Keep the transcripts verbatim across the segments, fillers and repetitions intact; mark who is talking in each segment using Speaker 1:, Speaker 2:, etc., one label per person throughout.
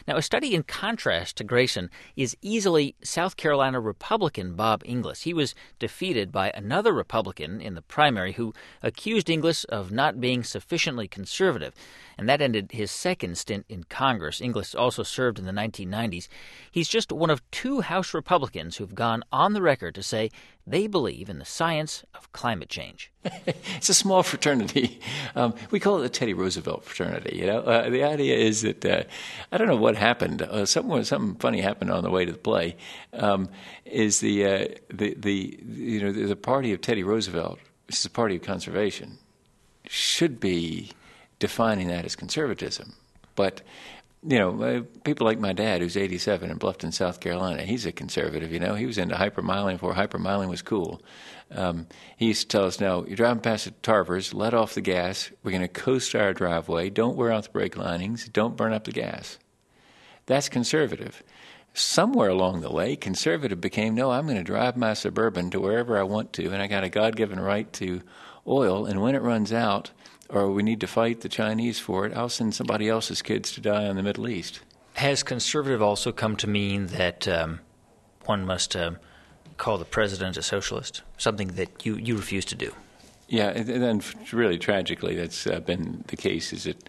Speaker 1: Now, a study in contrast to Grayson is easily South Carolina Republican Bob Inglis. He was defeated by another Republican in the primary who accused Inglis of not being sufficiently conservative, and that ended his second stint in Congress. Inglis also served in the nineteen nineties. He's just one of two House Republicans who've gone on the record to say they believe in the science of climate change.
Speaker 2: It's a small fraternity. Um, we call it the Teddy Roosevelt fraternity. You know, uh, the idea is that uh, I don't know what happened. Uh, something something funny happened on the way to the play. Um, is the uh, the the you know the, the party of Teddy Roosevelt, which is the party of conservation, should be defining that as conservatism, but. You know, uh, people like my dad, who's eighty-seven in Bluffton, South Carolina, he's a conservative, you know. He was into hypermiling before hypermiling was cool. Um, he used to tell us, no, you're driving past the Tarvers, let off the gas. We're going to coast our driveway. Don't wear out the brake linings. Don't burn up the gas. That's conservative. Somewhere along the way, conservative became, no, I'm going to drive my Suburban to wherever I want to, and I got a God-given right to oil, and when it runs out, or we need to fight the Chinese for it, I'll send somebody else's kids to die in the Middle East.
Speaker 1: Has conservative also come to mean that um, one must uh, call the president a socialist, something that you, you refuse to do?
Speaker 2: Yeah, and then really tragically that's uh, been the case, is that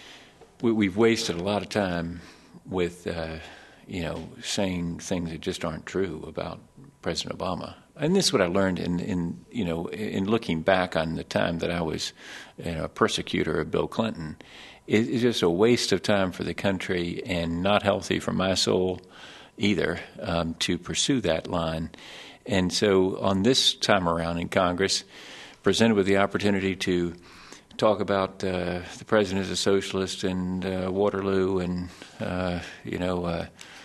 Speaker 2: we, we've wasted a lot of time with, uh, you know, saying things that just aren't true about President Obama. And this is what I learned in, in you know, in looking back on the time that I was, you know, a persecutor of Bill Clinton. It, it's just a waste of time for the country and not healthy for my soul either um, to pursue that line. And so on this time around in Congress, presented with the opportunity to talk about uh, the president as a socialist and uh, Waterloo and, uh, you know, uh,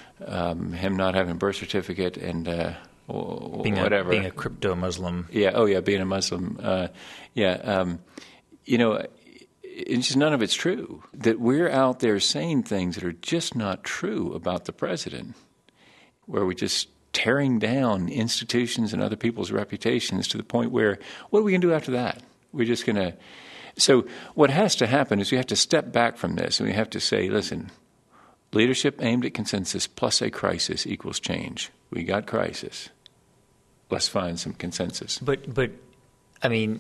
Speaker 2: um, him not having a birth certificate and uh,
Speaker 1: being
Speaker 2: whatever.
Speaker 1: A, being a crypto-Muslim.
Speaker 2: Yeah, oh yeah, being a Muslim. Uh, yeah, um, you know, it's just none of it's true. That we're out there saying things that are just not true about the president, where we're just tearing down institutions and other people's reputations to the point where, what are we going to do after that? We're just going to... So what has to happen is we have to step back from this and we have to say, listen, leadership aimed at consensus plus a crisis equals change. We got crisis. Let's find some consensus.
Speaker 1: But, but I mean,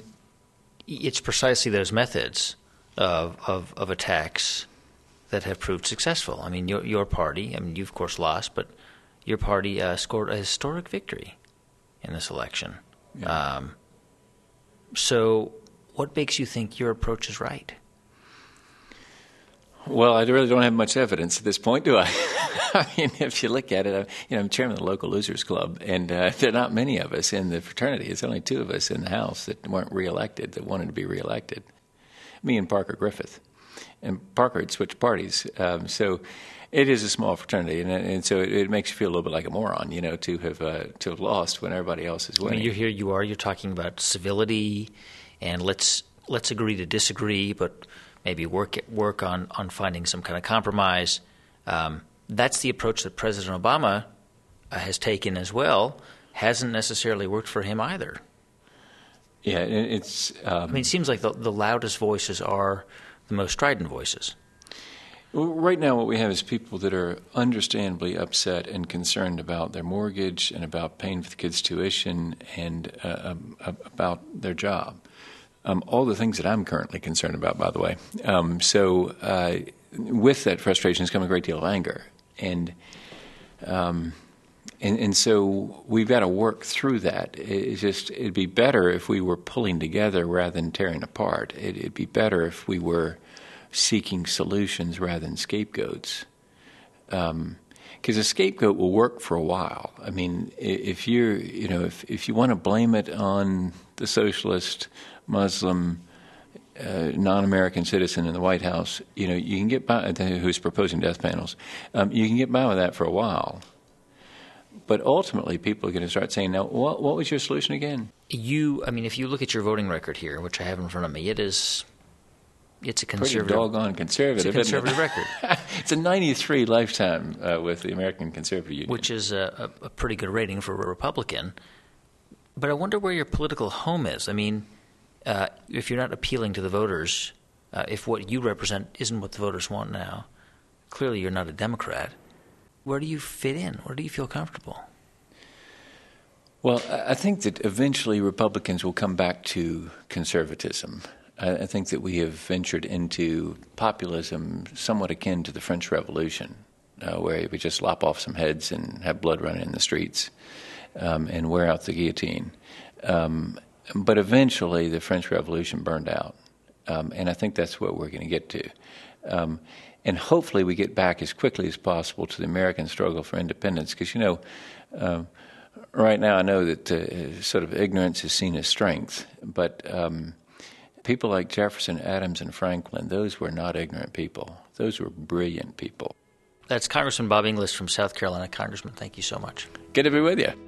Speaker 1: it's precisely those methods of, of, of attacks that have proved successful. I mean, your, your party, I mean, you of course lost, but your party uh, scored a historic victory in this election. Yeah. Um, so what makes you think your approach is right?
Speaker 2: Well, I really don't have much evidence at this point, do I? I mean, if you look at it, I'm, you know, I'm chairman of the local Losers Club, and uh, there are not many of us in the fraternity. It's only two of us in the House that weren't reelected, that wanted to be reelected. Me and Parker Griffith. And Parker had switched parties. Um, so it is a small fraternity, and, and so it, it makes you feel a little bit like a moron, you know, to have uh, to have lost when everybody else is winning.
Speaker 1: I mean, you're here, you are, you're talking about civility, and let's let's agree to disagree, but maybe work work on, on finding some kind of compromise. Um, that's the approach that President Obama uh, has taken as well. Hasn't necessarily worked for him either.
Speaker 2: Yeah, it's... Um,
Speaker 1: I mean, it seems like the, the loudest voices are the most strident voices.
Speaker 2: Well, right now what we have is people that are understandably upset and concerned about their mortgage and about paying for the kids' tuition and uh, um, about their job. Um, all the things that I'm currently concerned about, by the way. Um, so uh, with that frustration has come a great deal of anger. And, um, and and so we've got to work through that. It's just, it'd be better if we were pulling together rather than tearing apart. It, it'd be better if we were seeking solutions rather than scapegoats. Um, because a scapegoat will work for a while. I mean, if you're, you know, if, if you want to blame it on the socialist, Muslim, uh, non-American citizen in the White House, you know, you can get by, who's proposing death panels, um, you can get by with that for a while. But ultimately, people are going to start saying, now, what, what was your solution again?
Speaker 1: You, I mean, if you look at your voting record here, which I have in front of me, it is, it's a conservative.
Speaker 2: Pretty doggone conservative,
Speaker 1: It's a conservative
Speaker 2: isn't it?
Speaker 1: record.
Speaker 2: It's a ninety-three lifetime uh, with the American Conservative Union.
Speaker 1: Which is a, a, a pretty good rating for a Republican. But I wonder where your political home is. I mean, uh, if you're not appealing to the voters, uh, if what you represent isn't what the voters want now, clearly you're not a Democrat. Where do you fit in? Where do you feel comfortable?
Speaker 2: Well, I think that eventually Republicans will come back to conservatism. I think that we have ventured into populism somewhat akin to the French Revolution, uh, where we just lop off some heads and have blood running in the streets um, and wear out the guillotine. Um, but eventually the French Revolution burned out, um, and I think that's what we're going to get to. Um, and hopefully we get back as quickly as possible to the American struggle for independence, because, you know, uh, right now I know that uh, sort of ignorance is seen as strength, but um, people like Jefferson, Adams, and Franklin, those were not ignorant people. Those were brilliant people.
Speaker 1: That's Congressman Bob Inglis from South Carolina. Congressman, thank you so much.
Speaker 2: Good to be with you.